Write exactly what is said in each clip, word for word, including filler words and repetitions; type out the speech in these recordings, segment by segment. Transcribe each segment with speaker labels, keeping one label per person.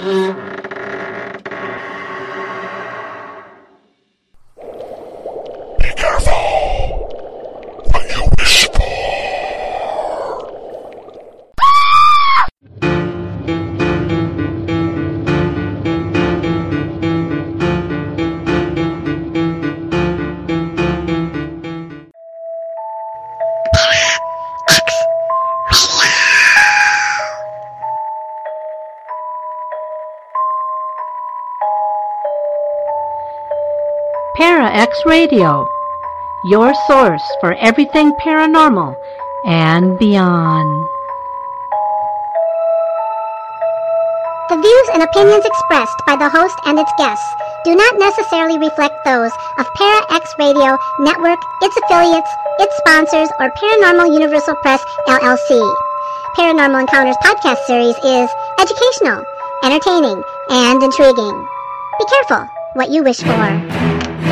Speaker 1: Be careful what you wish for.
Speaker 2: ParaX Radio, your source for everything paranormal and beyond.
Speaker 3: The views and opinions expressed by the host and its guests do not necessarily reflect those of ParaX Radio Network, its affiliates, its sponsors, or Paranormal Universal Press, L L C. Paranormal Encounters podcast series is educational, entertaining, and intriguing. Be careful what you wish for.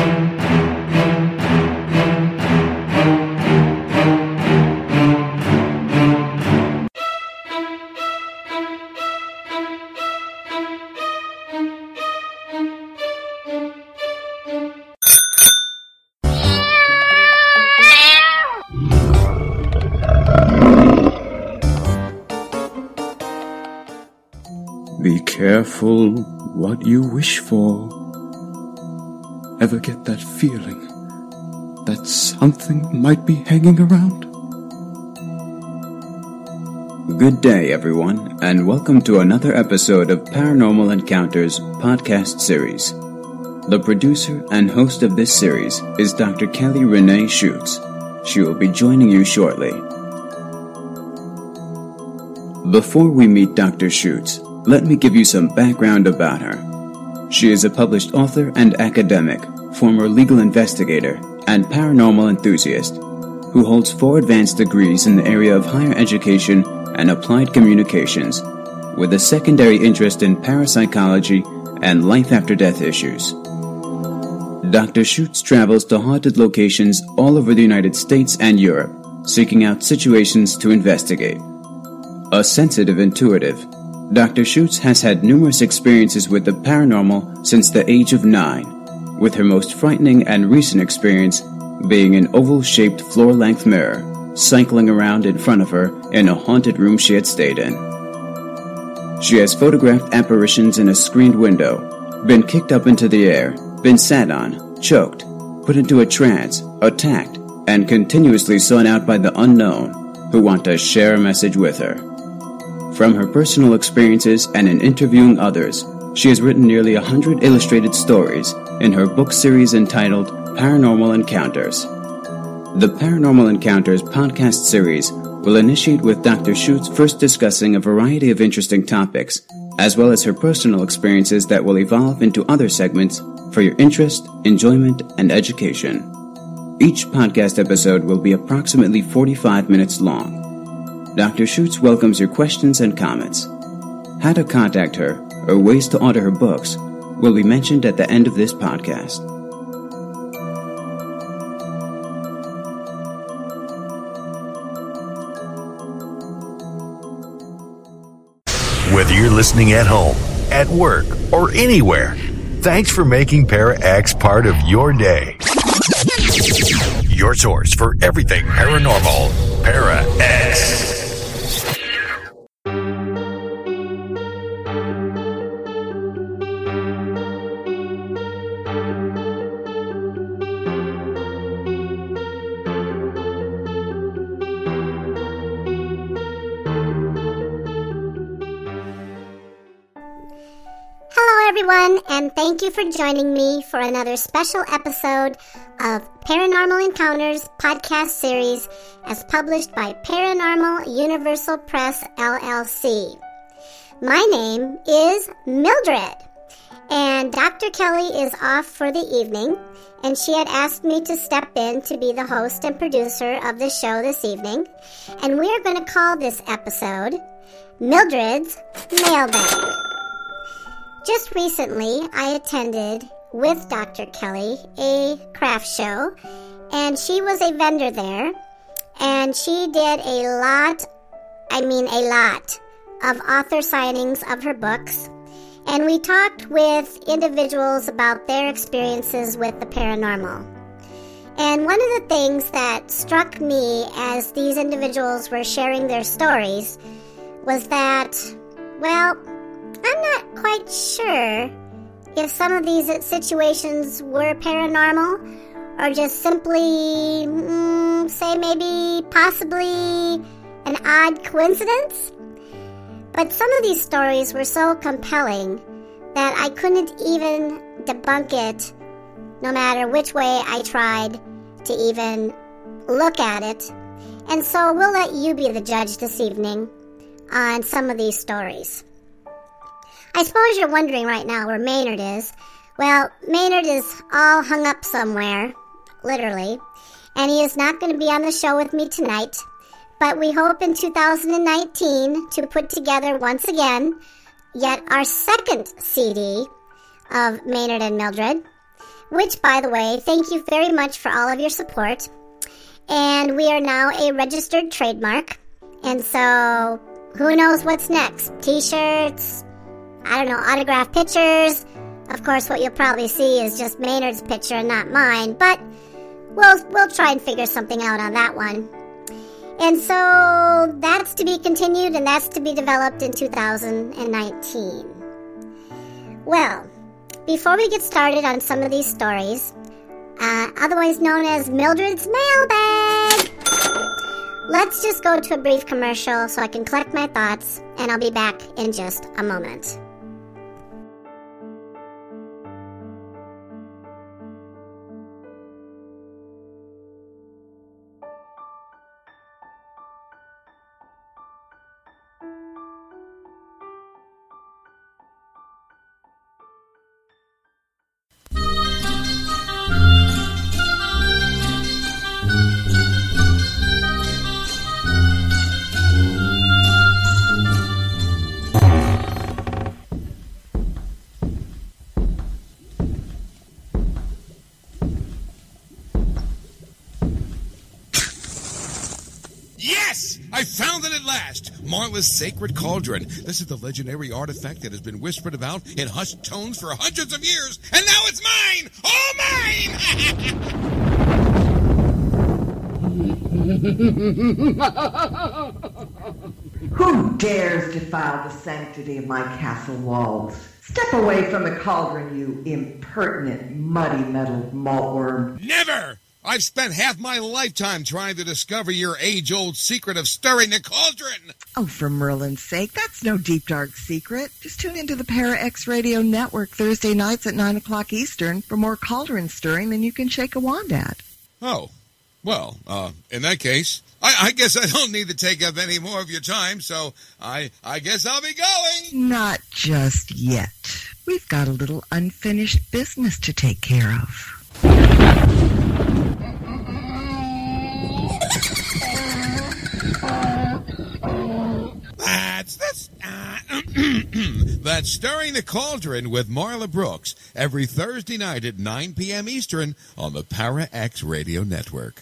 Speaker 4: Be careful what you wish for. Ever get that feeling that something might be hanging around? Good day, everyone, and welcome to another episode of Paranormal Encounters podcast series. The producer and host of this series is Doctor Kelly Renee Schutz. She will be joining you shortly. Before we meet Doctor Schutz, let me give you some background about her. She is a published author and academic, former legal investigator, and paranormal enthusiast who holds four advanced degrees in the area of higher education and applied communications, with a secondary interest in parapsychology and life-after-death issues. Doctor Schutz travels to haunted locations all over the United States and Europe, seeking out situations to investigate. A sensitive intuitive, Doctor Schutz has had numerous experiences with the paranormal since the age of nine, with her most frightening and recent experience being an oval-shaped floor-length mirror cycling around in front of her in a haunted room she had stayed in. She has photographed apparitions in a screened window, been kicked up into the air, been sat on, choked, put into a trance, attacked, and continuously sought out by the unknown who want to share a message with her. From her personal experiences and in interviewing others, she has written nearly a hundred illustrated stories in her book series entitled Paranormal Encounters. The Paranormal Encounters podcast series will initiate with Doctor Schutz first discussing a variety of interesting topics, as well as her personal experiences that will evolve into other segments for your interest, enjoyment, and education. Each podcast episode will be approximately forty-five minutes long. Doctor Schutz welcomes your questions and comments. How to contact her or ways to order her books will be mentioned at the end of this podcast.
Speaker 1: Whether you're listening at home, at work, or anywhere, thanks for making ParaX part of your day. Your source for everything paranormal, ParaX.
Speaker 3: Everyone, and thank you for joining me for another special episode of Paranormal Encounters podcast series as published by Paranormal Universal Press, L L C. My name is Mildred, and Doctor Kelly is off for the evening, and she had asked me to step in to be the host and producer of the show this evening, and we are going to call this episode Mildred's Mailbag. Just recently, I attended with Doctor Kelly a craft show, and she was a vendor there, and she did a lot, I mean a lot, of author signings of her books, And we talked with individuals about their experiences with the paranormal. And one of the things that struck me as these individuals were sharing their stories was that, well, I'm not quite sure if some of these situations were paranormal or just simply, mm, say maybe, possibly an odd coincidence. But some of these stories were so compelling that I couldn't even debunk it, no matter which way I tried to even look at it. And so we'll let you be the judge this evening on some of these stories. I suppose you're wondering right now where Maynard is. Well, Maynard is all hung up somewhere, literally, and he is not going to be on the show with me tonight. But we hope in two thousand nineteen to put together once again yet our second C D of Maynard and Mildred, which, by the way, thank you very much for all of your support. And we are now a registered trademark, and so who knows what's next? T-shirts, I don't know, autographed pictures. Of course, what you'll probably see is just Maynard's picture and not mine, but we'll we'll try and figure something out on that one. And so that's to be continued, and that's to be developed in two thousand nineteen. Well, before we get started on some of these stories, uh, otherwise known as Mildred's Mailbag, let's just go to a brief commercial so I can collect my thoughts, and I'll be back in just a moment.
Speaker 5: I found it at last! Marla's Sacred Cauldron. This is the legendary artifact that has been whispered about in hushed tones for hundreds of years, and now it's mine! All mine!
Speaker 6: Who dares defile the sanctity of my castle walls? Step away from the cauldron, you impertinent, muddy-mettled maltworm.
Speaker 5: Never! I've spent half my lifetime trying to discover your age-old secret of stirring the cauldron.
Speaker 6: Oh, for Merlin's sake, that's no deep, dark secret. Just tune into the Para X Radio Network Thursday nights at nine o'clock Eastern for more cauldron stirring than you can shake a wand at.
Speaker 5: Oh, well, uh, in that case, I, I guess I don't need to take up any more of your time, so I, I guess I'll be going.
Speaker 6: Not just yet. We've got a little unfinished business to take care of.
Speaker 5: That's that's uh, that's Stirring the Cauldron with Marla Brooks every Thursday night at nine p.m. Eastern on the Para X Radio Network.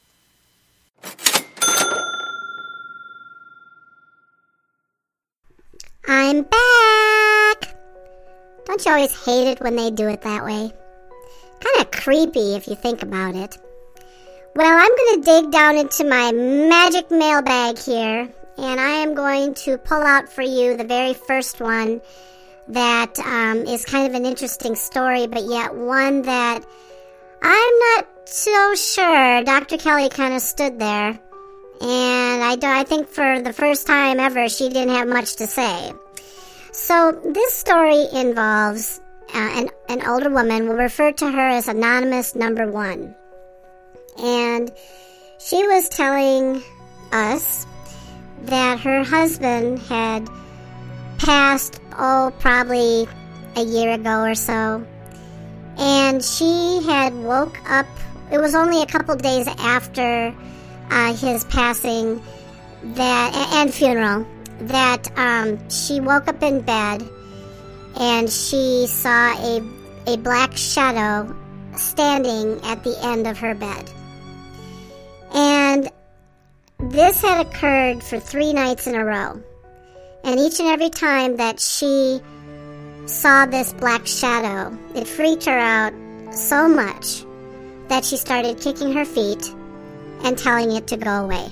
Speaker 3: I'm back! Don't you always hate it when they do it that way? Kind of creepy if you think about it. Well, I'm going to dig down into my magic mailbag here, and I am going to pull out for you the very first one that um, is kind of an interesting story, but yet one that I'm not so sure. Doctor Kelly kind of stood there, and I, do, I think for the first time ever, she didn't have much to say. So this story involves uh, an, an older woman. We'll refer to her as Anonymous Number One. And she was telling us that her husband had passed, oh, probably a year ago or so. And she had woke up, it was only a couple days after uh, his passing that and funeral, that um, she woke up in bed and she saw a, a black shadow standing at the end of her bed. And this had occurred for three nights in a row. And each and every time that she saw this black shadow, it freaked her out so much that she started kicking her feet and telling it to go away.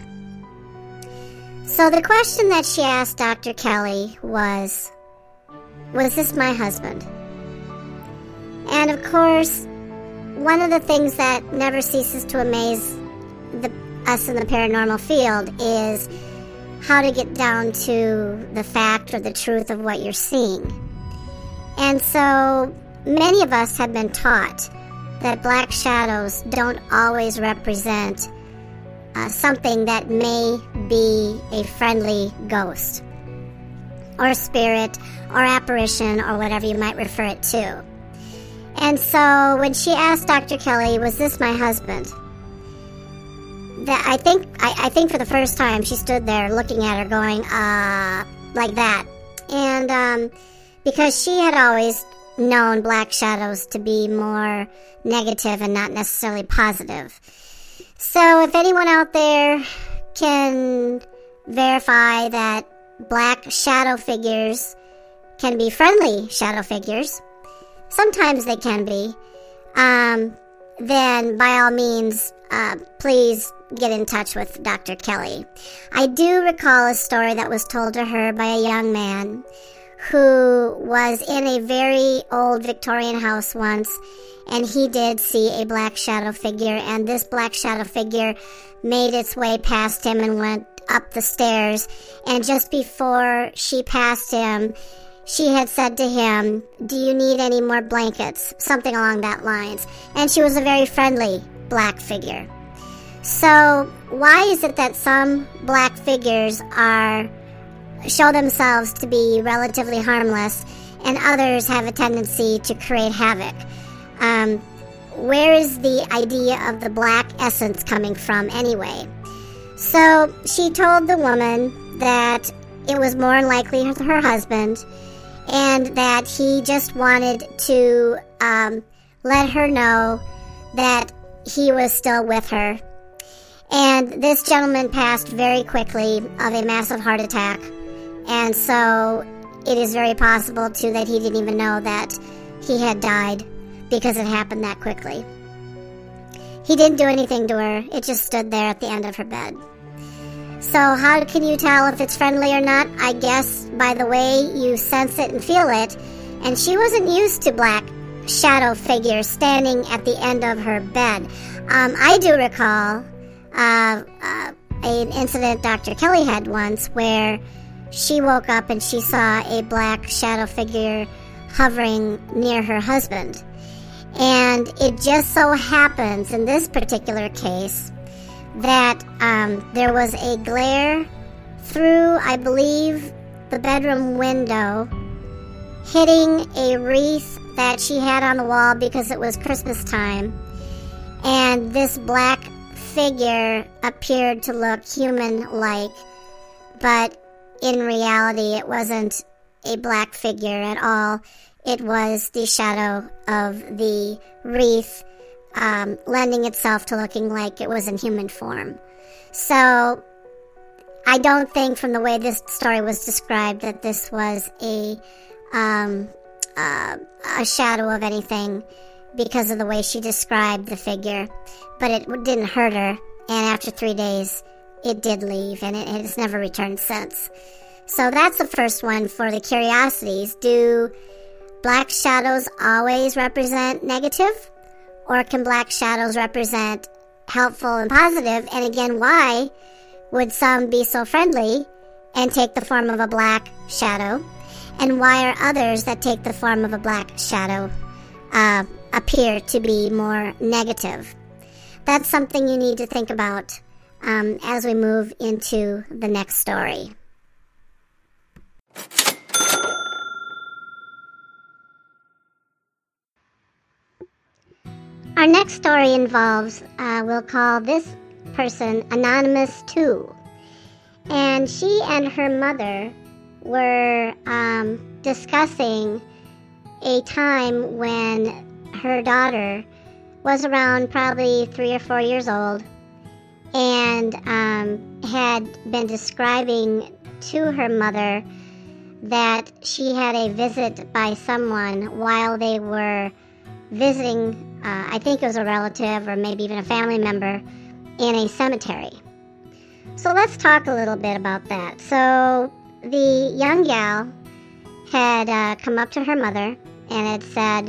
Speaker 3: So the question that she asked Doctor Kelly was, was this my husband? And of course, one of the things that never ceases to amaze the, us in the paranormal field is how to get down to the fact or the truth of what you're seeing. And so many of us have been taught that black shadows don't always represent uh, something that may be a friendly ghost or spirit or apparition or whatever you might refer it to. And so when she asked Doctor Kelly, was this my husband? That I think I, I think for the first time she stood there looking at her going, uh, like that. And um, because she had always known black shadows to be more negative and not necessarily positive. So if anyone out there can verify that black shadow figures can be friendly shadow figures, sometimes they can be, um, then by all means, uh, please get in touch with Doctor Kelly. I do recall a story that was told to her by a young man who was in a very old Victorian house once, and he did see a black shadow figure, and this black shadow figure made its way past him and went up the stairs, and just before she passed him, she had said to him, do you need any more blankets? Something along that lines. And she was a very friendly black figure. So why is it that some black figures are show themselves to be relatively harmless and others have a tendency to create havoc? Um, where is the idea of the black essence coming from anyway? So she told the woman that it was more than likely her husband, and that he just wanted to um, let her know that he was still with her. And this gentleman passed very quickly of a massive heart attack, and so it is very possible too that he didn't even know that he had died because it happened that quickly. He didn't do anything to her, it just stood there at the end of her bed. So how can you tell if it's friendly or not? I guess by the way you sense it and feel it. And she wasn't used to black shadow figures standing at the end of her bed. Um, I do recall uh, uh, an incident Doctor Kelly had once where she woke up and she saw a black shadow figure hovering near her husband. And it just so happens in this particular case that um, there was a glare through, I believe, the bedroom window, hitting a wreath that she had on the wall because it was Christmas time, and this black figure appeared to look human-like, but in reality it wasn't a black figure at all. It was the shadow of the wreath, Um, lending itself to looking like it was in human form. So I don't think from the way this story was described that this was a um, uh, a shadow of anything because of the way she described the figure. But it didn't hurt her, and after three days it did leave, and it, it has never returned since. So that's the first one for the curiosities. Do black shadows always represent negative? Or can black shadows represent helpful and positive? And again, why would some be so friendly and take the form of a black shadow? And why are others that take the form of a black shadow uh, appear to be more negative? That's something you need to think about um, as we move into the next story. Our next story involves, uh, we'll call this person Anonymous two. And she and her mother were um, discussing a time when her daughter was around probably three or four years old and um, had been describing to her mother that she had a visit by someone while they were visiting, uh, I think it was a relative or maybe even a family member, in a cemetery. So let's talk a little bit about that. So the young gal had uh, come up to her mother and had said,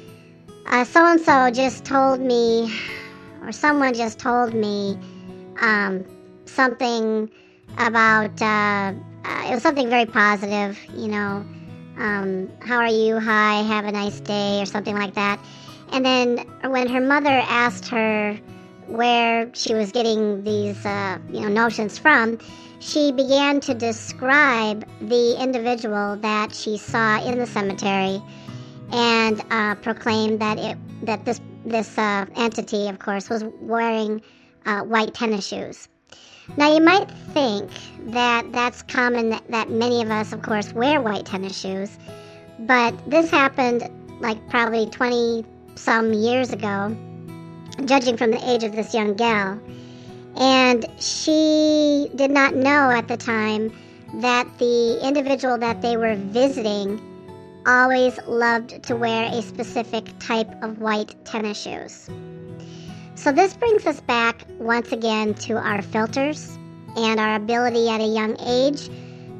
Speaker 3: uh, so-and-so just told me, or someone just told me um, something about, uh, uh, it was something very positive, you know, um, how are you, hi, have a nice day, or something like that. And then when her mother asked her where she was getting these, uh, you know, notions from, she began to describe the individual that she saw in the cemetery, and uh, proclaimed that it that this this uh, entity, of course, was wearing uh, white tennis shoes. Now, you might think that that's common, that, that many of us, of course, wear white tennis shoes, but this happened like probably twenty-some years ago, judging from the age of this young gal. And she did not know at the time that the individual that they were visiting always loved to wear a specific type of white tennis shoes. So this brings us back once again to our filters and our ability at a young age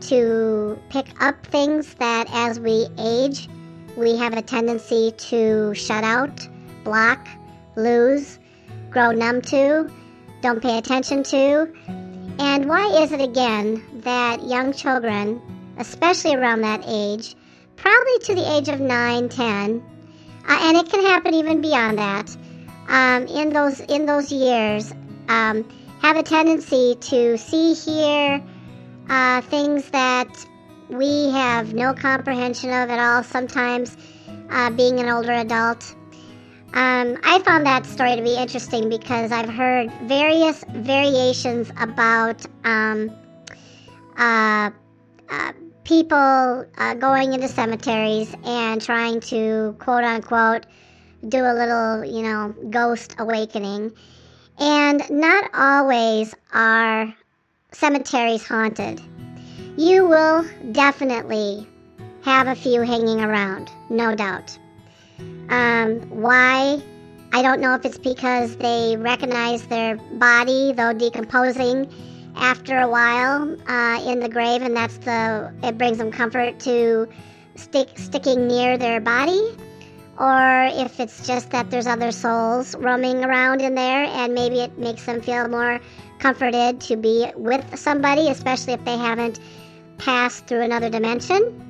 Speaker 3: to pick up things that as we age, we have a tendency to shut out, block, lose, grow numb to, don't pay attention to. And why is it again that young children, especially around that age, probably to the age of nine, ten, uh, and it can happen even beyond that, um, in those in those years, um, have a tendency to see, hear uh, things that we have no comprehension of at all, sometimes uh, being an older adult. Um, I found that story to be interesting because I've heard various variations about um, uh, uh, people uh, going into cemeteries and trying to, quote unquote, do a little, you know, ghost awakening. And not always are cemeteries haunted. You will definitely have a few hanging around, no doubt. Um, why? I don't know if it's because they recognize their body, though decomposing after a while uh, in the grave, and that's the it brings them comfort to stick sticking near their body, or if it's just that there's other souls roaming around in there, and maybe it makes them feel more comforted to be with somebody, especially if they haven't passed through another dimension.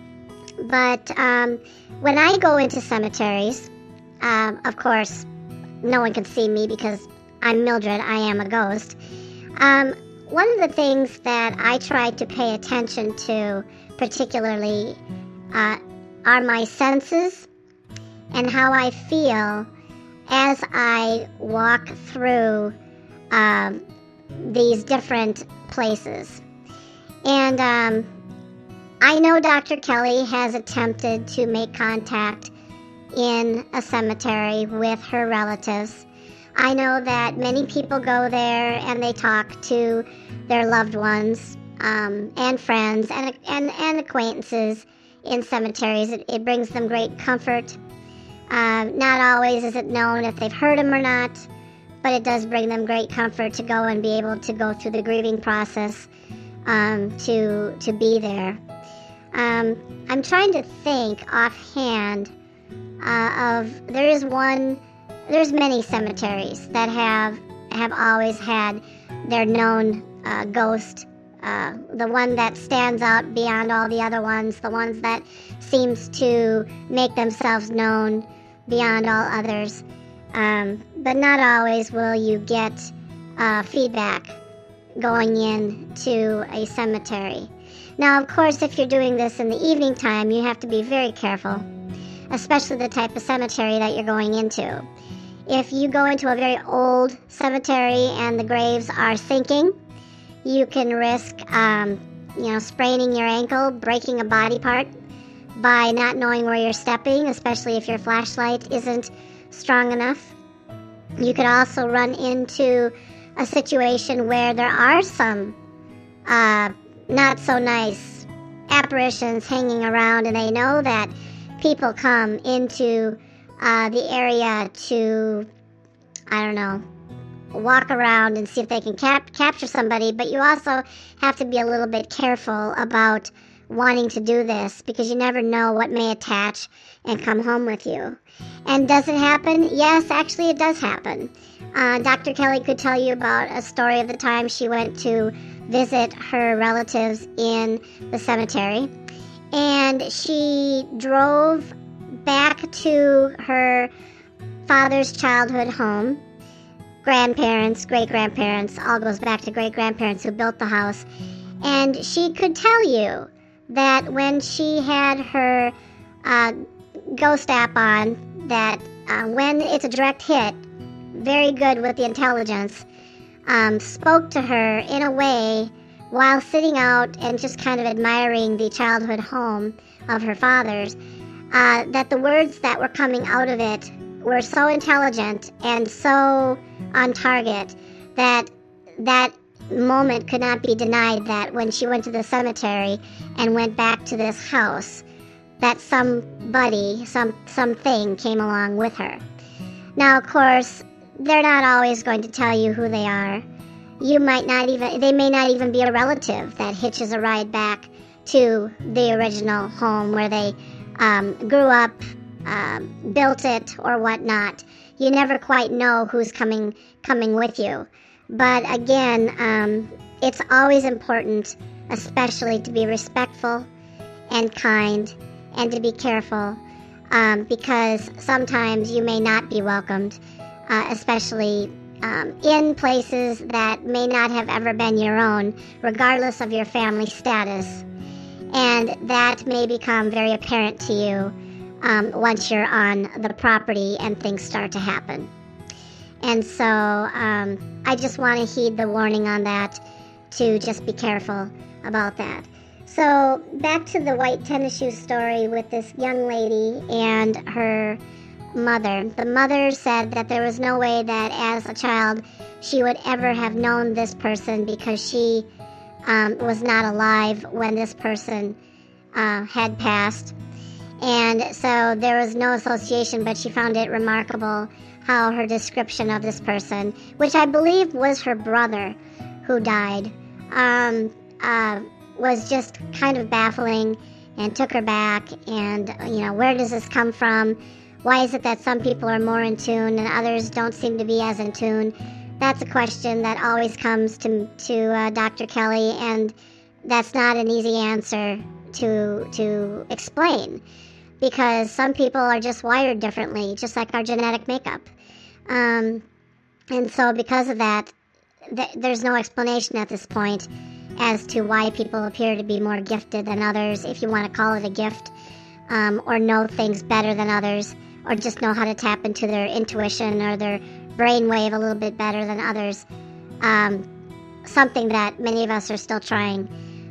Speaker 3: But um, when I go into cemeteries, um, of course, no one can see me because I'm Mildred, I am a ghost. Um, one of the things that I try to pay attention to particularly uh, are my senses and how I feel as I walk through um, these different places. And um, I know Doctor Kelly has attempted to make contact in a cemetery with her relatives. I know that many people go there and they talk to their loved ones um, and friends and, and, and acquaintances in cemeteries. It, it brings them great comfort. Uh, not always is it known if they've heard them or not, but it does bring them great comfort to go and be able to go through the grieving process um, to to be there. Um, I'm trying to think offhand uh, of, there is one, there's many cemeteries that have have always had their known uh, ghost, uh, the one that stands out beyond all the other ones, the ones that seems to make themselves known beyond all others. Um, but not always will you get uh, feedback going in to a cemetery. Now, of course, if you're doing this in the evening time, you have to be very careful, especially the type of cemetery that you're going into. If you go into a very old cemetery and the graves are sinking, you can risk, um, you know, spraining your ankle, breaking a body part by not knowing where you're stepping, especially if your flashlight isn't strong enough. You could also run into a situation where there are some uh, not so nice apparitions hanging around, and they know that people come into uh, the area to, I don't know, walk around and see if they can cap- capture somebody, but you also have to be a little bit careful about wanting to do this, because you never know what may attach and come home with you. And does it happen? Yes, actually it does happen. Uh, Doctor Kelly could tell you about a story of the time she went to visit her relatives in the cemetery, and she drove back to her father's childhood home. Grandparents, great-grandparents, all goes back to great-grandparents who built the house. And she could tell you that when she had her uh, ghost app on, that uh, when it's a direct hit, very good with the intelligence, um, spoke to her in a way while sitting out and just kind of admiring the childhood home of her father's, uh, that the words that were coming out of it were so intelligent and so on target that that moment could not be denied, that when she went to the cemetery and went back to this house, that somebody, some something came along with her. Now, of course, they're not always going to tell you who they are. You might not even, they may not even be a relative that hitches a ride back to the original home where they um, grew up, um, built it, or whatnot. You never quite know who's coming coming with you. But again, um, it's always important, especially to be respectful and kind and to be careful, um, because sometimes you may not be welcomed, uh, especially um, in places that may not have ever been your own, regardless of your family status. And that may become very apparent to you um, once you're on the property and things start to happen. And so um, I just want to heed the warning on that, to just be careful about that. So back to the white tennis shoe story with this young lady and her mother. The mother said that there was no way that as a child she would ever have known this person, because she um, was not alive when this person uh, had passed. And so there was no association, but she found it remarkable how her description of this person, which I believe was her brother who died, um, uh, was just kind of baffling and took her back. And, you know, where does this come from? Why is it that some people are more in tune and others don't seem to be as in tune? That's a question that always comes to to uh, Doctor Kelly, and that's not an easy answer to to explain, because some people are just wired differently, just like our genetic makeup. Um, and so because of that, th- there's no explanation at this point as to why people appear to be more gifted than others, if you want to call it a gift, um, or know things better than others, or just know how to tap into their intuition or their brainwave a little bit better than others. Um, something that many of us are still trying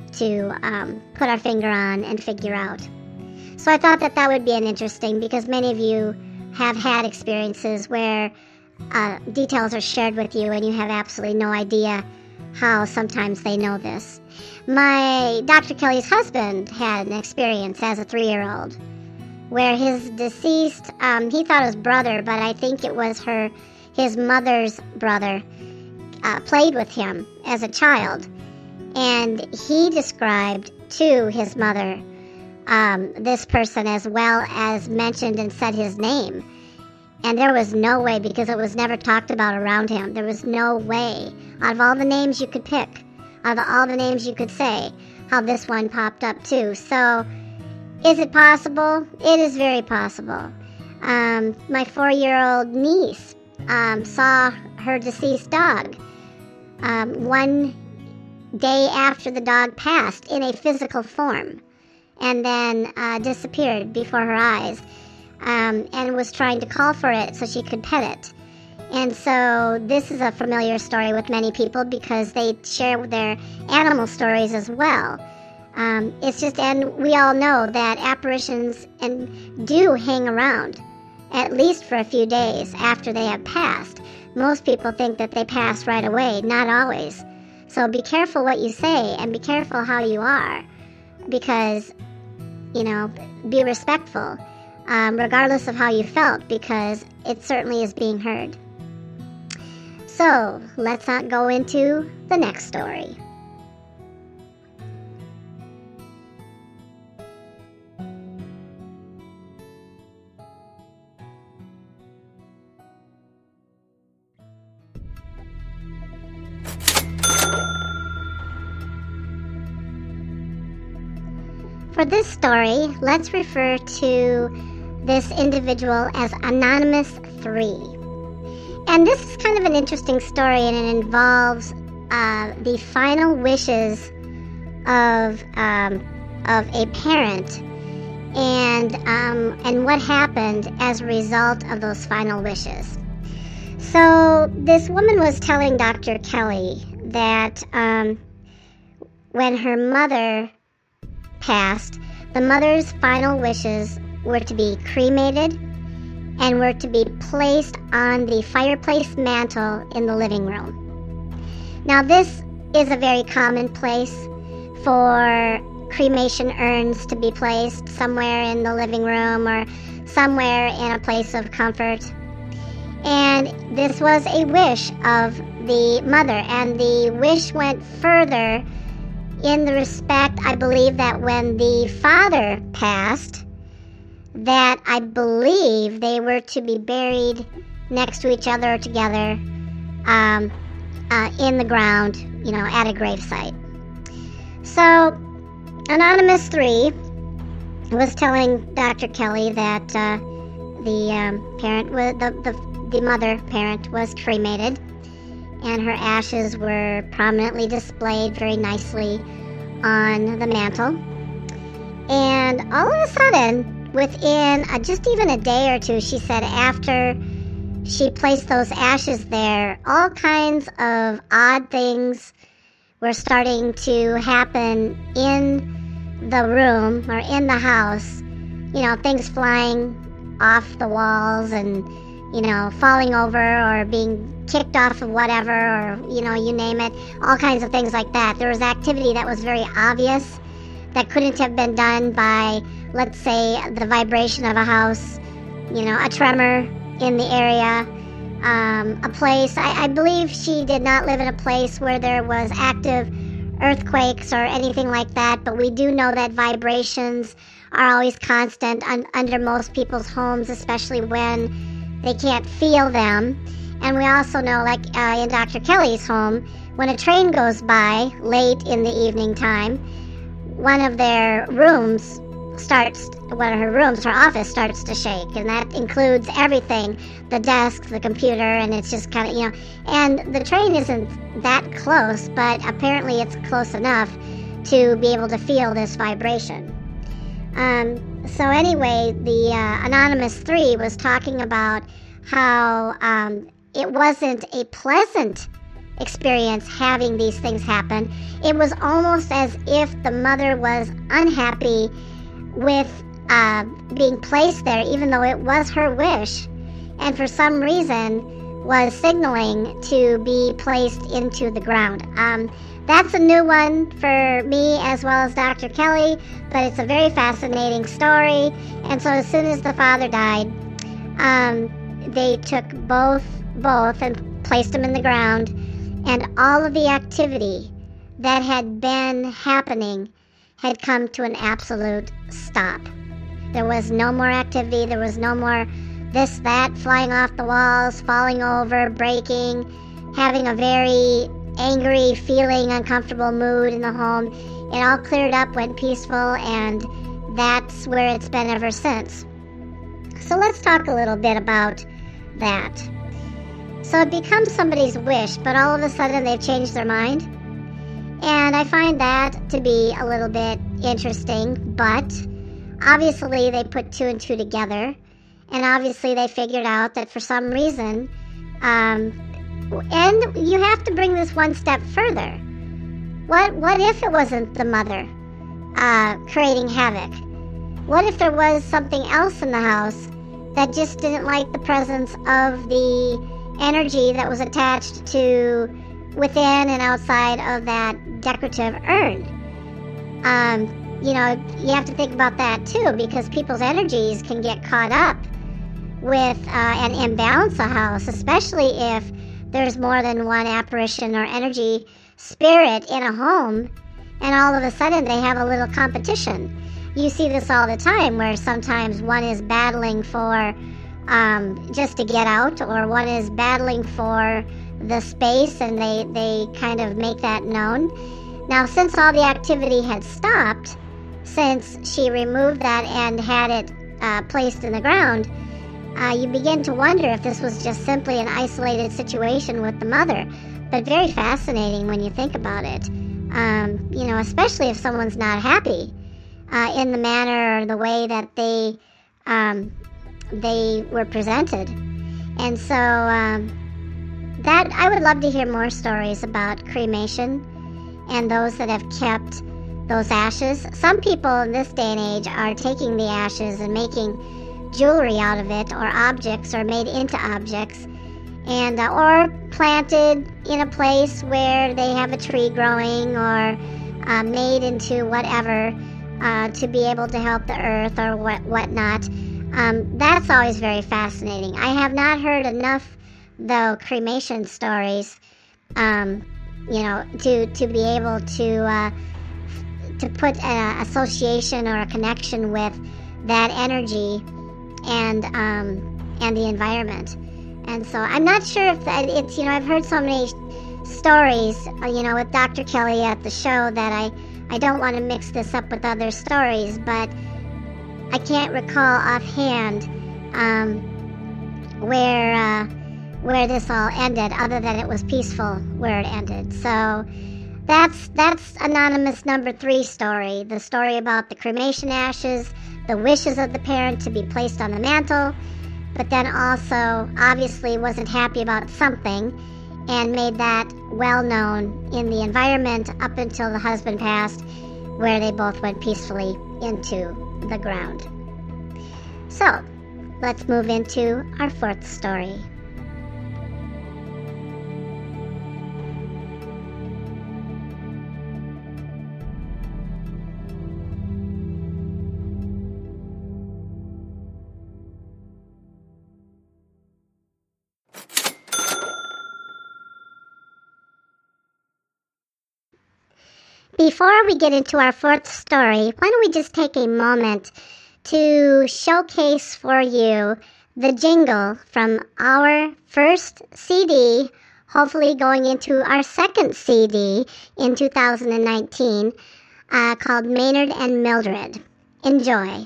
Speaker 3: to um, put our finger on and figure out. So I thought that that would be an interesting, because many of you have had experiences where uh, details are shared with you and you have absolutely no idea how sometimes they know this. My Doctor Kelly's husband had an experience as a three-year-old where his deceased, um, he thought it was brother, but I think it was her, his mother's brother, uh, played with him as a child. And he described to his mother um, this person, as well as mentioned and said his name. And there was no way, because it was never talked about around him, there was no way, out of all the names you could pick, out of all the names you could say, how this one popped up too. So, is it possible? It is very possible. Um, my four-year-old niece um, saw her deceased dog um, one day after the dog passed in a physical form, and then uh, disappeared before her eyes, um, and was trying to call for it so she could pet it. And so this is a familiar story with many people, because they share their animal stories as well. Um, it's just, and we all know that apparitions and do hang around, at least for a few days after they have passed. Most people think that they pass right away, not always. So be careful what you say, and be careful how you are, because, you know, be respectful, um, regardless of how you felt, because it certainly is being heard. So, let's not go into the next story. For this story, let's refer to this individual as Anonymous three. And this is kind of an interesting story, and it involves uh, the final wishes of um, of a parent, and um, and what happened as a result of those final wishes. So this woman was telling Doctor Kelly that um, when her mother passed, the mother's final wishes were to be cremated and were to be placed on the fireplace mantle in the living room. Now, this is a very common place for cremation urns to be placed somewhere in the living room or somewhere in a place of comfort. And this was a wish of the mother, and the wish went further in the respect, I believe, that when the father passed, that I believe they were to be buried next to each other or together um, uh, in the ground, you know, at a gravesite. So, Anonymous three was telling Doctor Kelly that uh, the um, parent, was, the, the, the mother parent was cremated, and her ashes were prominently displayed very nicely on the mantle. And all of a sudden, within uh, just even a day or two, she said, after she placed those ashes there, all kinds of odd things were starting to happen in the room or in the house. You know, things flying off the walls and, you know, falling over or being kicked off of whatever, or, you know, you name it, all kinds of things like that. There was activity that was very obvious that couldn't have been done by, let's say, the vibration of a house, you know, a tremor in the area, um, a place. I, I believe she did not live in a place where there was active earthquakes or anything like that, but we do know that vibrations are always constant un- under most people's homes, especially when they can't feel them. And we also know, like uh, in Doctor Kelly's home, when a train goes by late in the evening time, one of their rooms starts, one of her rooms, her office starts to shake, and that includes everything, the desk, the computer, and it's just kind of, you know, and the train isn't that close, but apparently it's close enough to be able to feel this vibration. Um, so anyway, the uh, Anonymous three was talking about how um, it wasn't a pleasant experience having these things happen. It was almost as if the mother was unhappy with uh, being placed there, even though it was her wish, and for some reason was signaling to be placed into the ground. Um, that's a new one for me as well as Doctor Kelly, but it's a very fascinating story. And so as soon as the father died, um, they took both both and placed them in the ground, and all of the activity that had been happening had come to an absolute stop. There was no more activity. There was no more this, that, flying off the walls, falling over, breaking, having a very angry, feeling, uncomfortable mood in the home. It all cleared up, went peaceful, and that's where it's been ever since. So let's talk a little bit about that. So it becomes somebody's wish, but all of a sudden they've changed their mind. And I find that to be a little bit interesting, but obviously they put two and two together, and obviously they figured out that for some reason, um, and you have to bring this one step further. What what if it wasn't the mother uh, creating havoc? What if there was something else in the house that just didn't like the presence of the energy that was attached to within and outside of that decorative urn? Um, you know, you have to think about that too, because people's energies can get caught up with uh, an imbalance of house, especially if there's more than one apparition or energy spirit in a home, and all of a sudden they have a little competition. You see this all the time, where sometimes one is battling for um, just to get out, or one is battling for the space, and they, they kind of make that known. Now, since all the activity had stopped, since she removed that and had it uh, placed in the ground, uh, you begin to wonder if this was just simply an isolated situation with the mother. But very fascinating when you think about it. Um, you know, especially if someone's not happy uh, in the manner or the way that they um, they were presented. And so um, that I would love to hear more stories about cremation and those that have kept those ashes. Some people in this day and age are taking the ashes and making jewelry out of it, or objects, or made into objects, and uh, or planted in a place where they have a tree growing, or uh, made into whatever uh, to be able to help the earth or what whatnot. Um, that's always very fascinating. I have not heard enough, though, cremation stories, um, you know, to to be able to uh, to put an association or a connection with that energy and um, and the environment. And so I'm not sure if that, it's, you know, I've heard so many stories, uh, you know, with Doctor Kelly at the show, that I, I don't want to mix this up with other stories, but I can't recall offhand um, where uh, where this all ended, other than it was peaceful where it ended. So that's that's anonymous number three story, the story about the cremation ashes, the wishes of the parent to be placed on the mantle, but then also obviously wasn't happy about something and made that well known in the environment up until the husband passed, where they both went peacefully into the ground. So, let's move into our fourth story. Before we get into our fourth story, why don't we just take a moment to showcase for you the jingle from our first C D, hopefully going into our second C D in two thousand nineteen, uh, called Maynard and Mildred. Enjoy.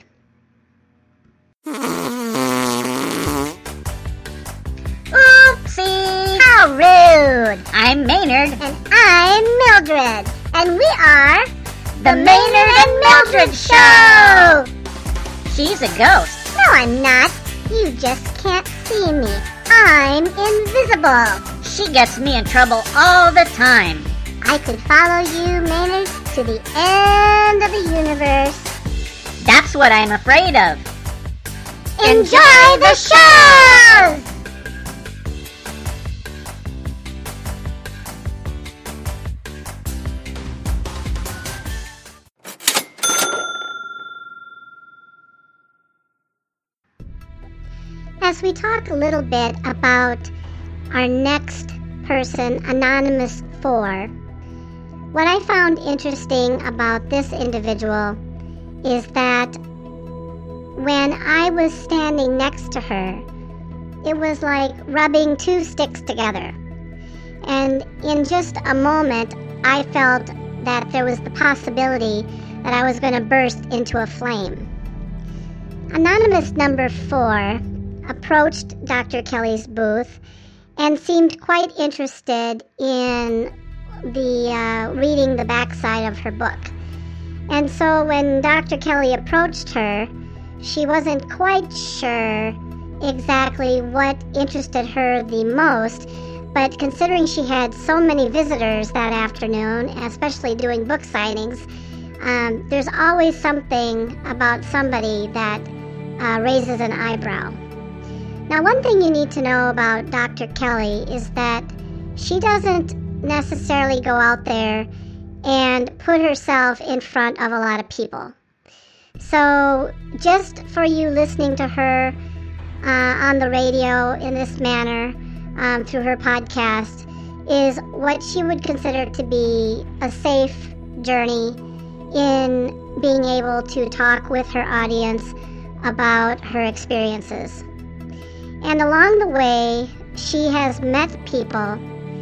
Speaker 3: Oopsie! How rude! I'm Maynard. And I'm Mildred. And we are the Maynard and Mildred Show! She's a ghost. No, I'm not. You just can't see me. I'm invisible. She gets me in trouble all the time. I could follow you, Maynard, to the end of the universe. That's what I'm afraid of. Enjoy, Enjoy the show! As we talk a little bit about our next person, Anonymous four, what I found interesting about this individual is that when I was standing next to her, it was like rubbing two sticks together. And in just a moment, I felt that there was the possibility that I was going to burst into a flame. Anonymous number four approached Doctor Kelly's booth and seemed quite interested in the uh, reading the backside of her book. And so when Doctor Kelly approached her, she wasn't quite sure exactly what interested her the most, but considering she had so many visitors that afternoon, especially doing book signings, um, there's always something about somebody that uh, raises an eyebrow. Now, one thing you need to know about Doctor Kelly is that she doesn't necessarily go out there and put herself in front of a lot of people. So just for you listening to her uh, on the radio in this manner, um, through her podcast, is what she would consider to be a safe journey in being able to talk with her audience about her experiences. And along the way, she has met people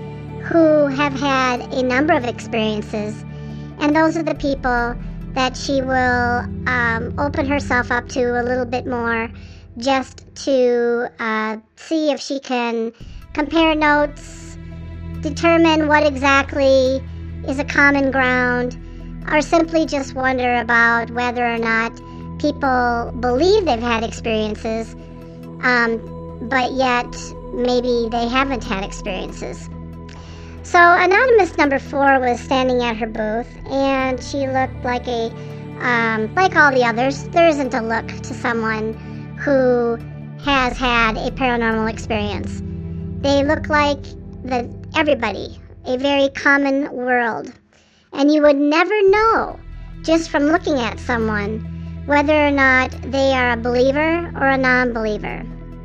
Speaker 3: who have had a number of experiences, and those are the people that she will um, open herself up to a little bit more, just to uh, see if she can compare notes, determine what exactly is a common ground, or simply just wonder about whether or not people believe they've had experiences, um, but yet maybe they haven't had experiences. So Anonymous number four was standing at her booth, and she looked like a, um, like all the others. There isn't a look to someone who has had a paranormal experience. They look like the everybody, a very common world. And you would never know, just from looking at someone, whether or not they are a believer or a non-believer.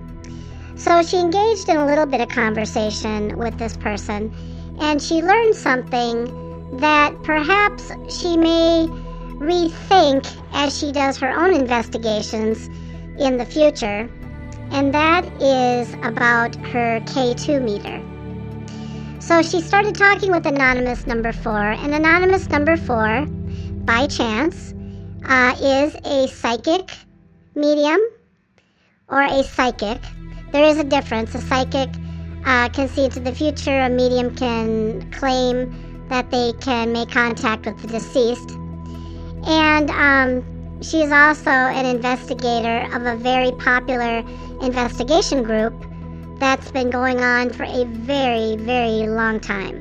Speaker 3: So she engaged in a little bit of conversation with this person, and she learned something that perhaps she may rethink as she does her own investigations in the future, and that is about her K two meter. So she started talking with Anonymous number four, and Anonymous number four, by chance, uh, is a psychic medium or a psychic. There is a difference. A psychic uh, can see into the future. A medium can claim that they can make contact with the deceased. And um, she is also an investigator of a very popular investigation group that's been going on for a very, very long time.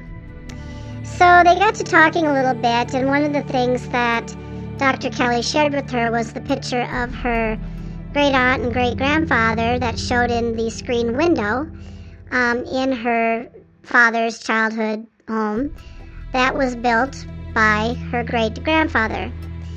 Speaker 3: So they got to talking a little bit, and one of the things that Doctor Kelly shared with her was the picture of her great-aunt and great-grandfather that showed in the screen window um, in her father's childhood home that was built by her great-grandfather.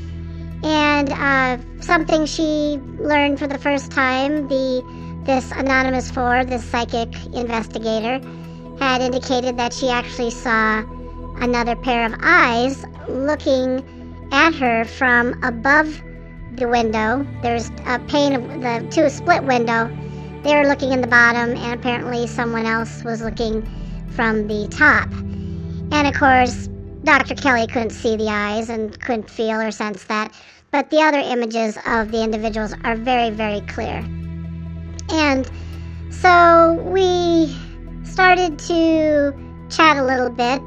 Speaker 3: And uh, something she learned for the first time, the this Anonymous four, this psychic investigator, had indicated that she actually saw another pair of eyes looking at her from above the window. There's a pane of the two split window. They were looking in the bottom, and apparently someone else was looking from the top. And of course, Doctor Kelly couldn't see the eyes and couldn't feel or sense that, but the other images of the individuals are very, very clear. And so we started to chat a little bit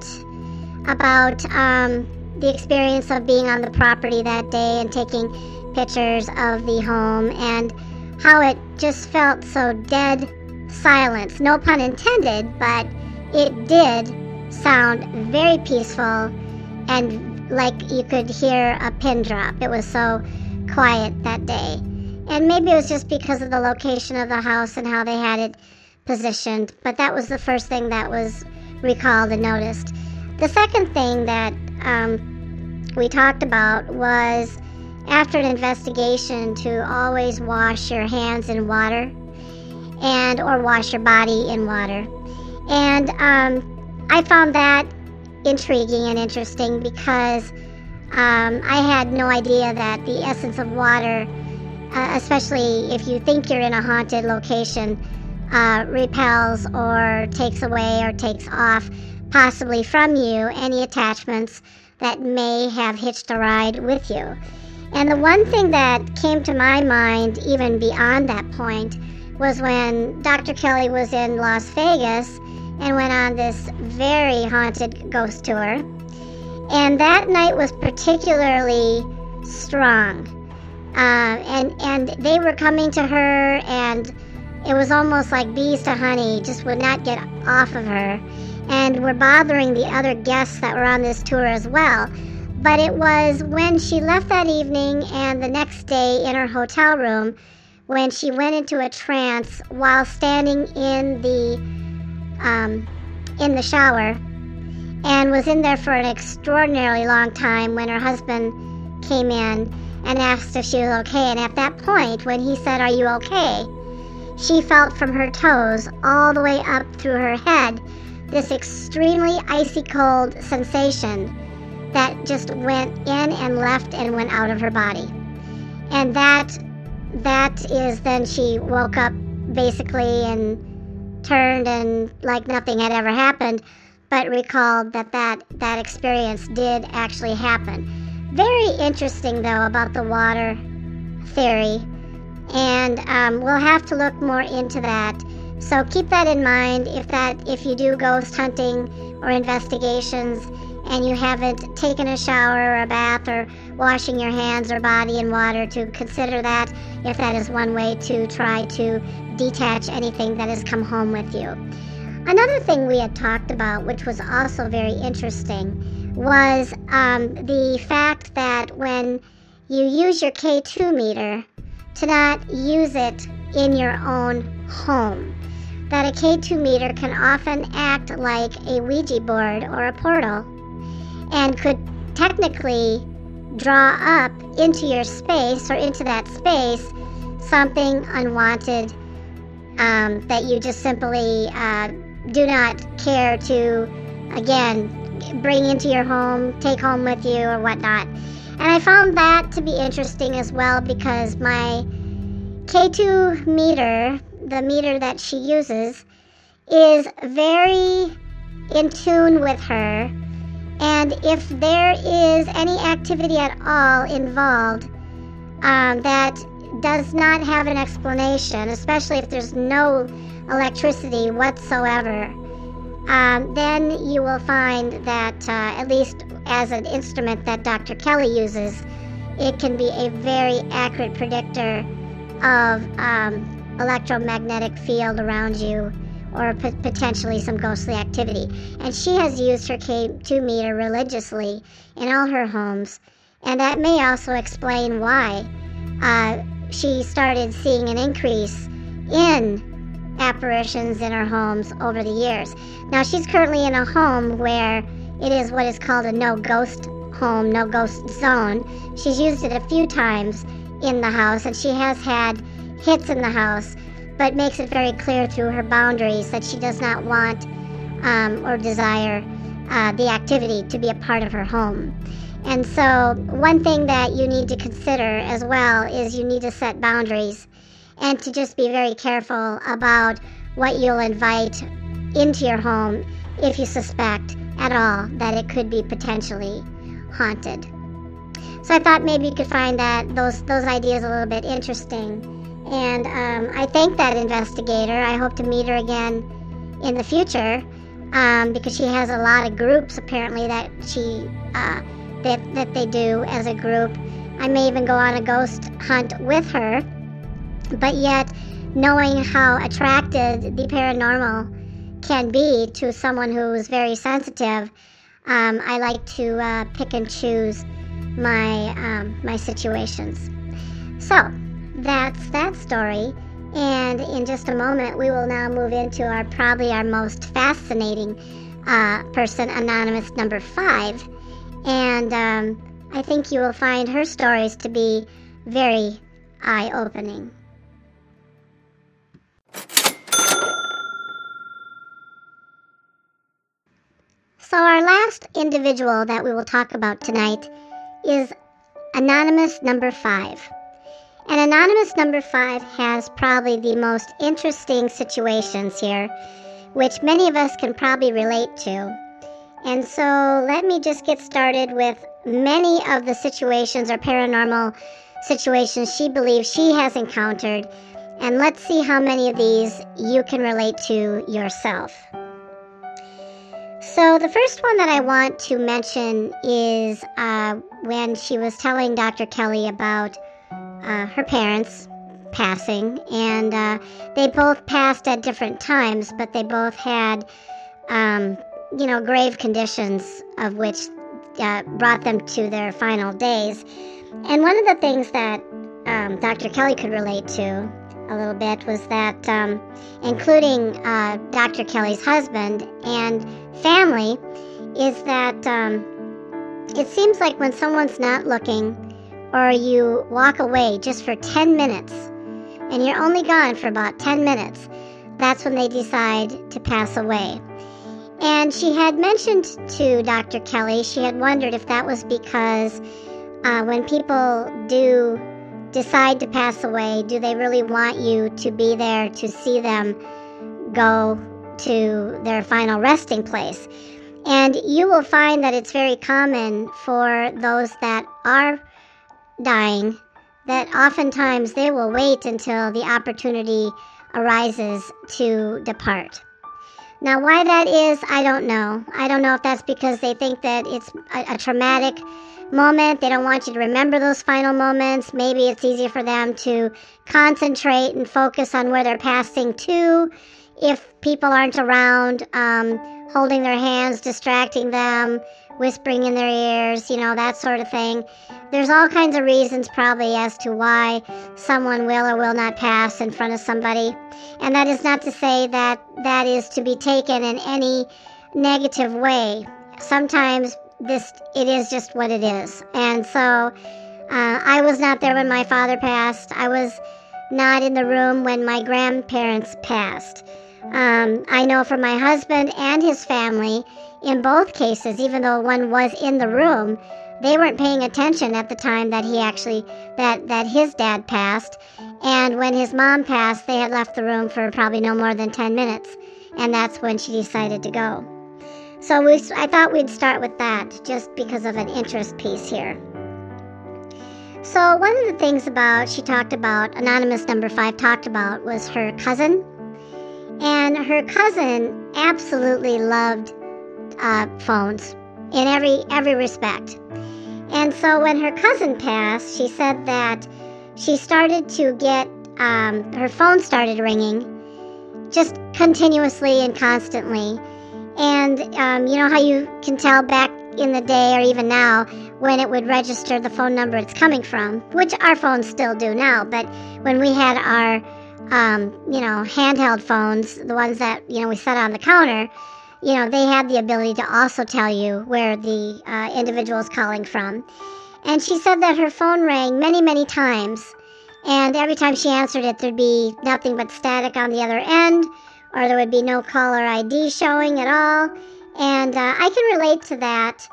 Speaker 3: about um, the experience of being on the property that day and taking pictures of the home, and how it just felt so dead silence. No pun intended, but it did sound very peaceful and like you could hear a pin drop. It was so quiet that day. And maybe it was just because of the location of the house and how they had it positioned, but that was the first thing that was recalled and noticed. The second thing that um, we talked about was, after an investigation, to always wash your hands in water and or wash your body in water. And um, I found that intriguing and interesting because um, I had no idea that the essence of water, uh, especially if you think you're in a haunted location, uh, repels or takes away or takes off possibly from you any attachments that may have hitched a ride with you. And the one thing that came to my mind, even beyond that point, was when Doctor Kelly was in Las Vegas and went on this very haunted ghost tour. And that night was particularly strong. Uh, and, and they were coming to her, and it was almost like bees to honey, just would not get off of her, and were bothering the other guests that were on this tour as well. But it was when she left that evening and the next day in her hotel room, when she went into a trance while standing in the um, in the shower, and was in there for an extraordinarily long time when her husband came in and asked if she was okay. And at that point, when he said, "Are you okay?" she felt from her toes all the way up through her head this extremely icy cold sensation that just went in and left and went out of her body. And that that is then she woke up basically and turned and like nothing had ever happened, but recalled that that, that experience did actually happen. Very interesting, though, about the water theory, and um, we'll have to look more into that. So keep that in mind if that if you do ghost hunting or investigations and you haven't taken a shower or a bath or washing your hands or body in water, to consider that if that is one way to try to detach anything that has come home with you. Another thing we had talked about, which was also very interesting, was um, the fact that when you use your K two meter, to not use it in your own home. That a K two meter can often act like a Ouija board or a portal and could technically draw up into your space or into that space something unwanted um, that you just simply uh, do not care to, again, bring into your home, take home with you or whatnot. And I found that to be interesting as well, because my K two meter, the meter that she uses, is very in tune with her. And if there is any activity at all involved um, that does not have an explanation, especially if there's no electricity whatsoever, um, then you will find that, uh, at least as an instrument that Doctor Kelly uses, it can be a very accurate predictor of um, electromagnetic field around you, or p- potentially some ghostly activity. And she has used her K two meter religiously in all her homes, and that may also explain why uh, she started seeing an increase in apparitions in her homes over the years. Now, she's currently in a home where it is what is called a no-ghost home, no-ghost zone. She's used it a few times in the house, and she has had hits in the house, but makes it very clear through her boundaries that she does not want um, or desire uh, the activity to be a part of her home. And so one thing that you need to consider as well is you need to set boundaries and to just be very careful about what you'll invite into your home if you suspect at all that it could be potentially haunted. So I thought maybe you could find that those those ideas a little bit interesting. And um, I thank that investigator. I hope to meet her again in the future um, because she has a lot of groups apparently that she uh, that that they do as a group. I may even go on a ghost hunt with her. But yet, knowing how attracted the paranormal can be to someone who is very sensitive, um, I like to uh, pick and choose my um, my situations. So that's that story, and in just a moment we will now move into our probably our most fascinating uh, person, Anonymous number five, and um, I think you will find her stories to be very eye-opening. So our last individual that we will talk about tonight is Anonymous number five. And Anonymous number five has probably the most interesting situations here, which many of us can probably relate to. And so let me just get started with many of the situations or paranormal situations she believes she has encountered, and let's see how many of these you can relate to yourself. So the first one that I want to mention is uh, when she was telling Doctor Kelly about uh, her parents passing, and uh, they both passed at different times, but they both had, um, you know, grave conditions of which uh, brought them to their final days. And one of the things that um, Doctor Kelly could relate to a little bit was that, um, including uh, Doctor Kelly's husband and family, is that um, it seems like when someone's not looking, or you walk away just for ten minutes, and you're only gone for about ten minutes, that's when they decide to pass away. And she had mentioned to Doctor Kelly, she had wondered if that was because uh, when people do decide to pass away, do they really want you to be there to see them go to their final resting place? And you will find that it's very common for those that are dying, that oftentimes they will wait until the opportunity arises to depart. Now, why that is, I don't know. I don't know if that's because they think that it's a, a traumatic moment. They don't want you to remember those final moments. Maybe it's easier for them to concentrate and focus on where they're passing to if people aren't around, um, holding their hands, distracting them, whispering in their ears, you know, that sort of thing. There's all kinds of reasons probably as to why someone will or will not pass in front of somebody. And that is not to say that that is to be taken in any negative way. Sometimes this it is just what it is. And so uh, I was not there when my father passed. I was not in the room when my grandparents passed. Um, I know from my husband and his family, in both cases, even though one was in the room, they weren't paying attention at the time that he actually, that, that his dad passed. And when his mom passed, they had left the room for probably no more than ten minutes. And that's when she decided to go. So we, I thought we'd start with that, just because of an interest piece here. So one of the things about, she talked about, Anonymous number five talked about, was her cousin. And her cousin absolutely loved uh, phones in every every respect. And so when her cousin passed, she said that she started to get, um, her phone started ringing just continuously and constantly. And um, you know how you can tell back in the day or even now when it would register the phone number it's coming from, which our phones still do now, but when we had our Um, you know, handheld phones, the ones that, you know, we set on the counter, you know, they had the ability to also tell you where the uh, individual is calling from. And she said that her phone rang many, many times, and every time she answered it, there'd be nothing but static on the other end, or there would be no caller I D showing at all. And uh, I can relate to that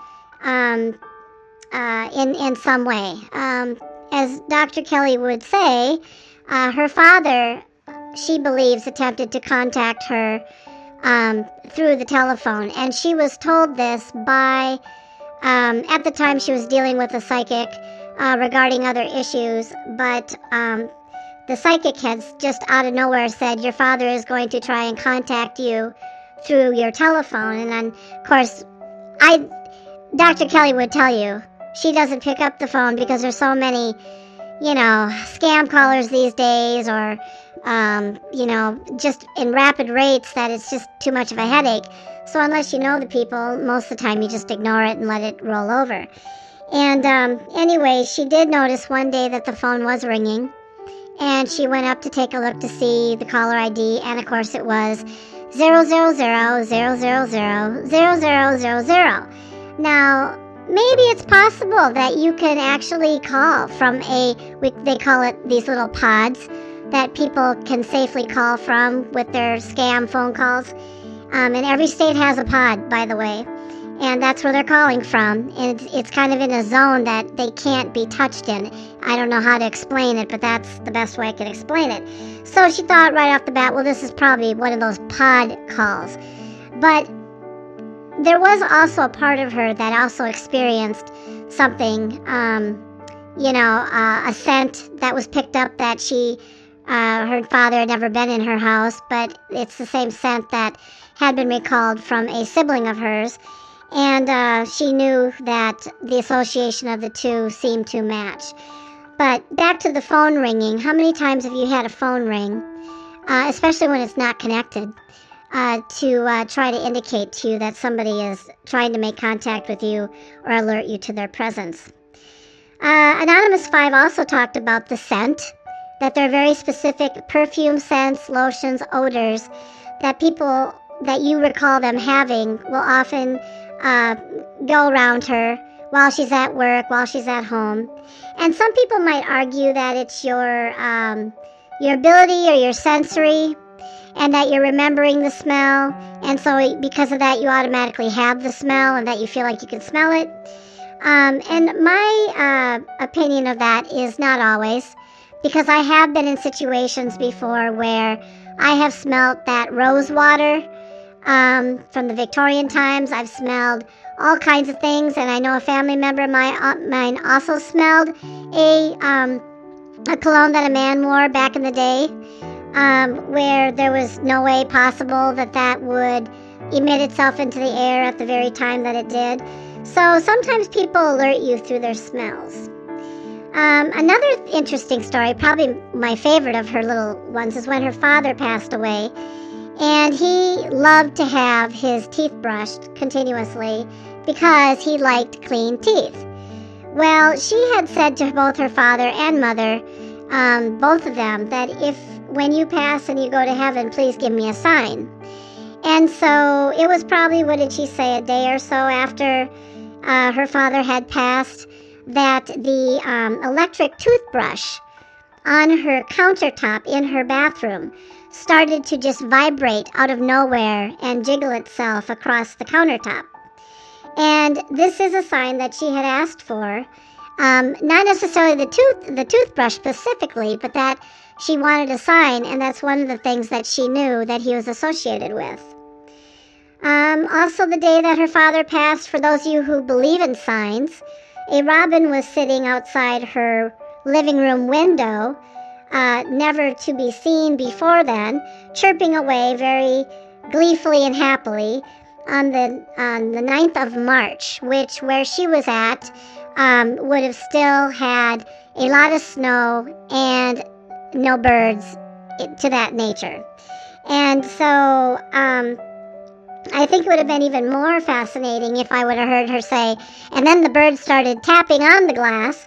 Speaker 3: um, uh, in, in some way. Um, as Doctor Kelly would say, uh, her father, she believes, attempted to contact her um, through the telephone. And she was told this by, um, at the time she was dealing with a psychic uh, regarding other issues, but um, the psychic had just out of nowhere said, your father is going to try and contact you through your telephone. And then, of course, I, Doctor Kelly would tell you, she doesn't pick up the phone because there's so many, you know, scam callers these days, or, um, you know, just in rapid rates that it's just too much of a headache. So unless you know the people, most of the time you just ignore it and let it roll over. And um, anyway, she did notice one day that the phone was ringing, and she went up to take a look to see the caller I D, and of course it was zero zero zero zero zero zero zero zero zero zero. Now, maybe it's possible that you can actually call from a, they call it these little pods that people can safely call from with their scam phone calls. Um, and every state has a pod, by the way. And that's where they're calling from. And it's, it's kind of in a zone that they can't be touched in. I don't know how to explain it, but that's the best way I can explain it. So she thought right off the bat, well, this is probably one of those pod calls. But there was also a part of her that also experienced something, um, you know, uh, a scent that was picked up that she, uh, her father had never been in her house, but it's the same scent that had been recalled from a sibling of hers. And uh, she knew that the association of the two seemed to match. But back to the phone ringing, how many times have you had a phone ring, uh, especially when it's not connected, uh, to uh, try to indicate to you that somebody is trying to make contact with you or alert you to their presence? Uh, Anonymous five also talked about the scent, that there are very specific perfume scents, lotions, odors that people, that you recall them having will often uh, go around her while she's at work, while she's at home. And some people might argue that it's your um, your ability or your sensory, and that you're remembering the smell, and so because of that you automatically have the smell and that you feel like you can smell it. Um, and my uh, opinion of that is not always, because I have been in situations before where I have smelled that rose water um, from the Victorian times. I've smelled all kinds of things, and I know a family member of my, uh, mine also smelled a, um, a cologne that a man wore back in the day, um, where there was no way possible that that would emit itself into the air at the very time that it did. So sometimes people alert you through their smells. Um, another interesting story, probably my favorite of her little ones, is when her father passed away, and he loved to have his teeth brushed continuously because he liked clean teeth. Well, she had said to both her father and mother, um, both of them, that if when you pass and you go to heaven, please give me a sign. And so it was probably, what did she say, a day or so after uh, her father had passed, that the um, electric toothbrush on her countertop in her bathroom started to just vibrate out of nowhere and jiggle itself across the countertop. And this is a sign that she had asked for, um, not necessarily the tooth, the toothbrush specifically, but that she wanted a sign, and that's one of the things that she knew that he was associated with. Um, also, the day that her father passed, for those of you who believe in signs, a robin was sitting outside her living room window, uh, never to be seen before then, chirping away very gleefully and happily on the on the ninth of March, which, where she was at, um, would have still had a lot of snow and no birds to that nature. And so um, I think it would have been even more fascinating if I would have heard her say, and then the bird started tapping on the glass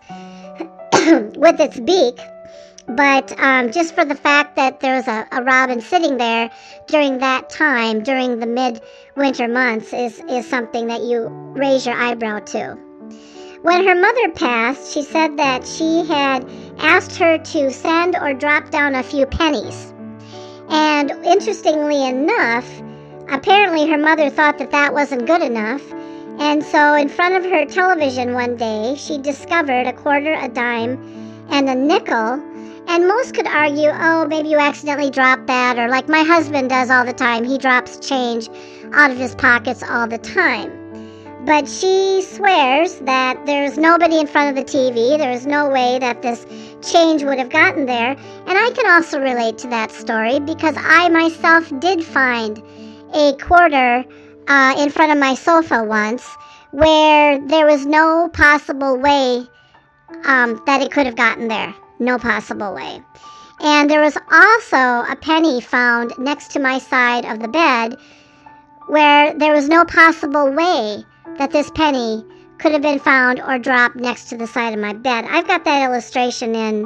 Speaker 3: with its beak. But um, just for the fact that there was a, a robin sitting there during that time, during the mid-winter months, is, is something that you raise your eyebrow to. When her mother passed, she said that she had asked her to send or drop down a few pennies. And interestingly enough, apparently her mother thought that that wasn't good enough. And so in front of her television one day, she discovered a quarter, a dime, and a nickel. And most could argue, oh, maybe you accidentally dropped that, or like my husband does all the time, he drops change out of his pockets all the time. But she swears that there's nobody in front of the T V, there's no way that this change would have gotten there. And I can also relate to that story because I myself did find a quarter uh, in front of my sofa once where there was no possible way um, that it could have gotten there. No possible way. And there was also a penny found next to my side of the bed where there was no possible way that this penny could have been found or dropped next to the side of my bed. I've got that illustration in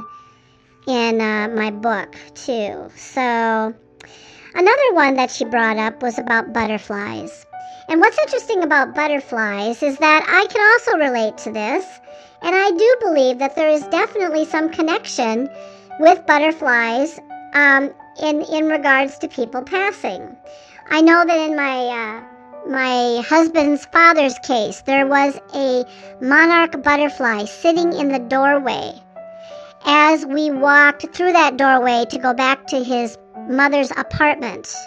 Speaker 3: in uh, my book too. So another one that she brought up was about butterflies. And what's interesting about butterflies is that I can also relate to this. And I do believe that there is definitely some connection with butterflies um, in in regards to people passing. I know that in my uh, my husband's father's case, there was a monarch butterfly sitting in the doorway as we walked through that doorway to go back to his mother's apartment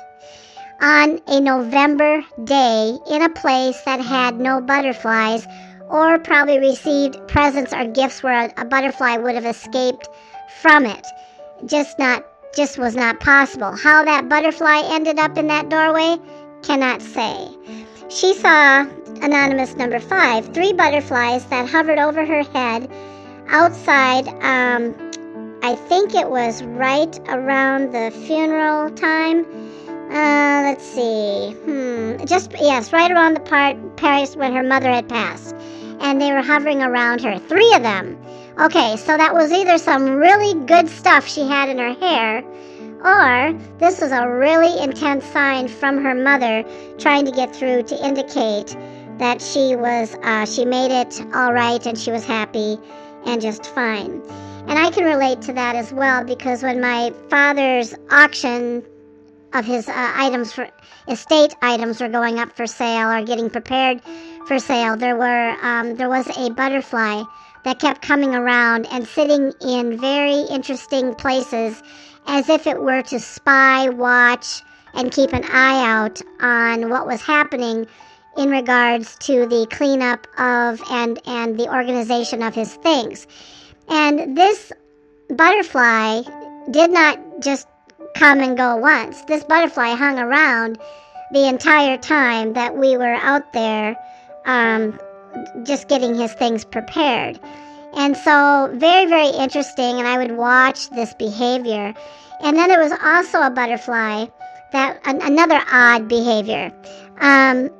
Speaker 3: on a November day in a place that had no butterflies, or probably received presents or gifts where a, a butterfly would have escaped from it. Just not, just was not possible. How that butterfly ended up in that doorway, cannot say. She saw, anonymous number five, three butterflies that hovered over her head outside, um, I think it was right around the funeral time. Uh, let's see, hmm, just, yes, right around the part, Paris, when her mother had passed. And they were hovering around her, three of them. Okay, so that was either some really good stuff she had in her hair, or this was a really intense sign from her mother trying to get through to indicate that she was, uh, she made it all right and she was happy and just fine. And I can relate to that as well, because when my father's auction of his uh, items for estate items were going up for sale or getting prepared for sale, there were um, there was a butterfly that kept coming around and sitting in very interesting places, as if it were to spy, watch, and keep an eye out on what was happening in regards to the cleanup of and and the organization of his things. And this butterfly did not just come and go once. This butterfly hung around the entire time that we were out there um, just getting his things prepared. And so very, very interesting, and I would watch this behavior. And then there was also a butterfly, that an, another odd behavior. Um,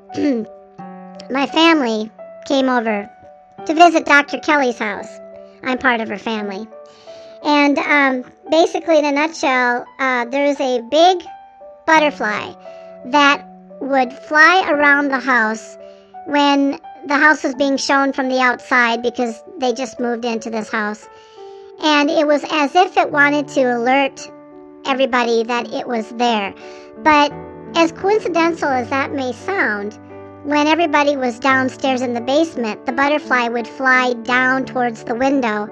Speaker 3: my family came over to visit Doctor Kelly's house. I'm part of her family. And um, basically, in a nutshell, uh, there's a big butterfly that would fly around the house when the house was being shown from the outside, because they just moved into this house. And it was as if it wanted to alert everybody that it was there. But as coincidental as that may sound, when everybody was downstairs in the basement, the butterfly would fly down towards the window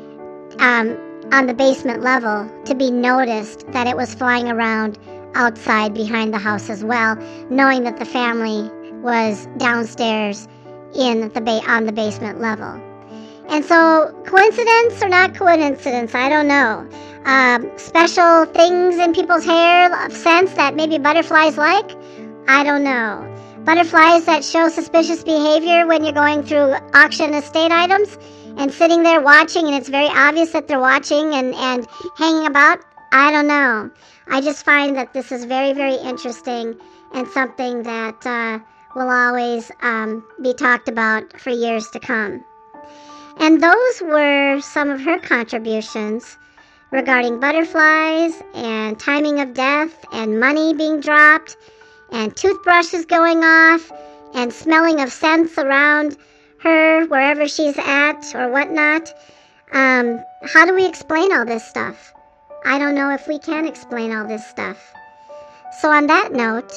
Speaker 3: um, on the basement level to be noticed that it was flying around outside behind the house as well, knowing that the family was downstairs in the ba- on the basement level. And so, coincidence or not coincidence, I don't know. Um, special things in people's hair, scents that maybe butterflies like, I don't know. Butterflies that show suspicious behavior when you're going through auction estate items and sitting there watching, and it's very obvious that they're watching and, and hanging about, I don't know. I just find that this is very, very interesting and something that uh, will always um, be talked about for years to come. And those were some of her contributions regarding butterflies and timing of death and money being dropped and toothbrushes going off and smelling of scents around her wherever she's at or whatnot. Um, how do we explain all this stuff? I don't know if we can explain all this stuff. So on that note,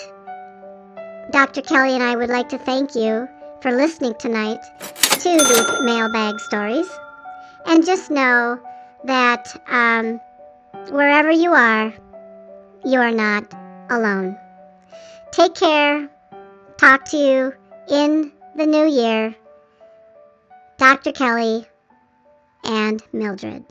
Speaker 3: Doctor Kelly and I would like to thank you for listening tonight to these mailbag stories. And just know that um, wherever you are, you are not alone. Take care. Talk to you in the new year. Doctor Kelly and Mildred.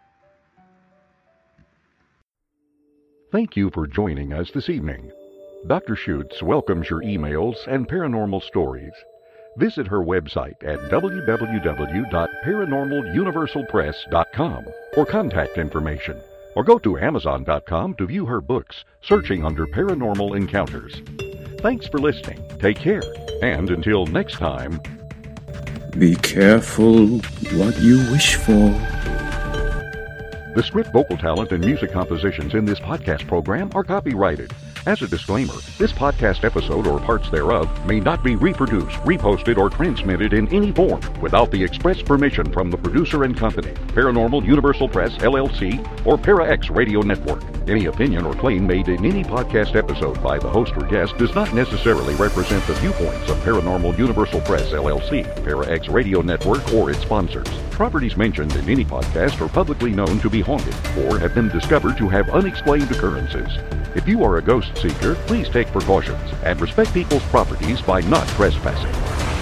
Speaker 7: Thank you for joining us this evening. Doctor Schutz welcomes your emails and paranormal stories. Visit her website at w w w dot paranormal universal press dot com for contact information, or go to amazon dot com to view her books, searching under Paranormal Encounters. Thanks for listening. Take care, and until next time,
Speaker 4: be careful what you wish for.
Speaker 7: The script, vocal talent, and music compositions in this podcast program are copyrighted. As a disclaimer, this podcast episode or parts thereof may not be reproduced, reposted, or transmitted in any form without the express permission from the producer and company, Paranormal Universal Press, L L C, or Para-X Radio Network. Any opinion or claim made in any podcast episode by the host or guest does not necessarily represent the viewpoints of Paranormal Universal Press, L L C, Para-X Radio Network, or its sponsors. Properties mentioned in any podcast are publicly known to be haunted or have been discovered to have unexplained occurrences. If you are a ghost seeker, please take precautions and respect people's properties by not trespassing.